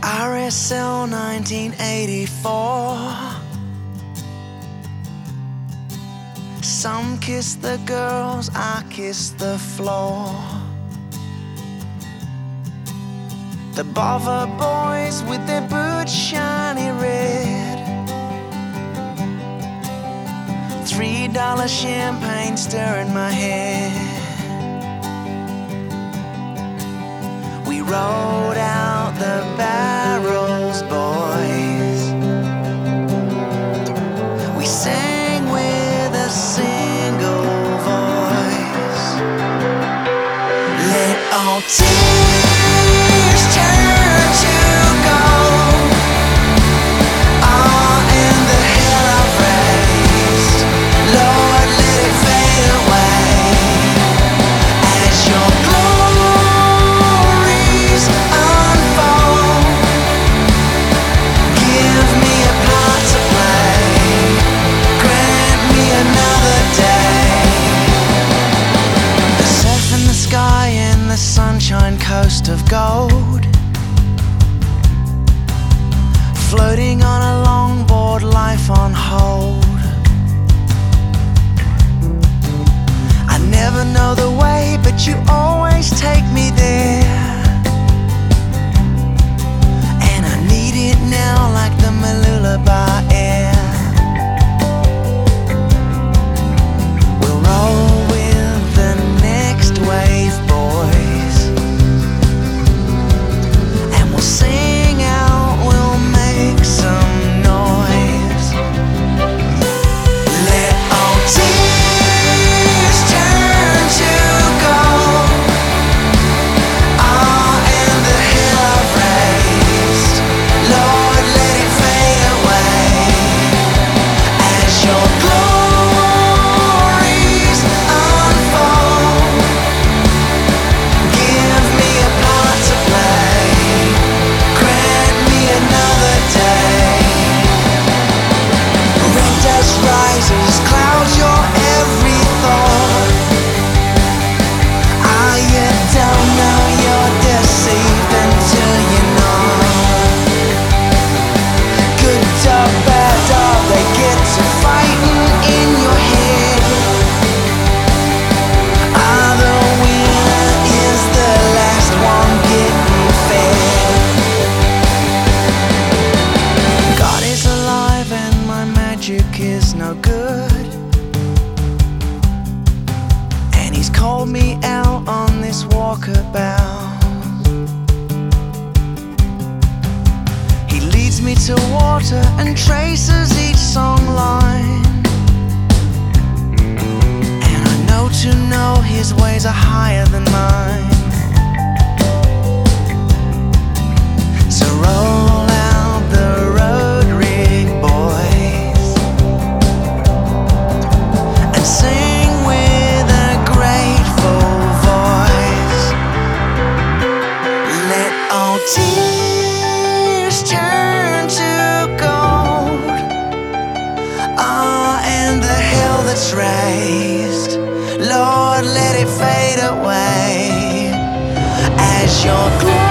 RSL 1984. Some kiss the girls, I kiss the floor. The bother boys with their boots shiny red, $3 champagne stirring my head. We rode out the barrels, boys. We sang with a single voice. Let all tears turn to gold. Ah, and the hell I've raised, Lord, let it fade away as your glories unfold. Give me a part to play, grant me another day. The surf in the sky and the sunshine coast of gold, floating on a longboard, life on hold. I never know the way, but you always take me there, and I need it now like the Mooloolaba air. We'll roll with the next wave, boys, and we'll sing out, we'll make some noise. Let all tears turn to gold. Ah, and the hill I've raised, Lord, let it fade away as your glories unfold. Give me a part to play, grant me another day. Red dust rises, clouds your every thought. Ah, you don't know you're deceived until you're not. Good dog, bad dog, they get to fighting in your head. Ah, the winner is the last one getting fed. God is alive and my magic is no good, and he's called me out on this walkabout. He leads me to water and traces each song line, and I know to know his ways are higher than mine. So roll out the road rig, boys, and sing with a grateful voice. Let all tears turn to gold. Ah, and the hell that's raised, Lord, let it fade away as your glory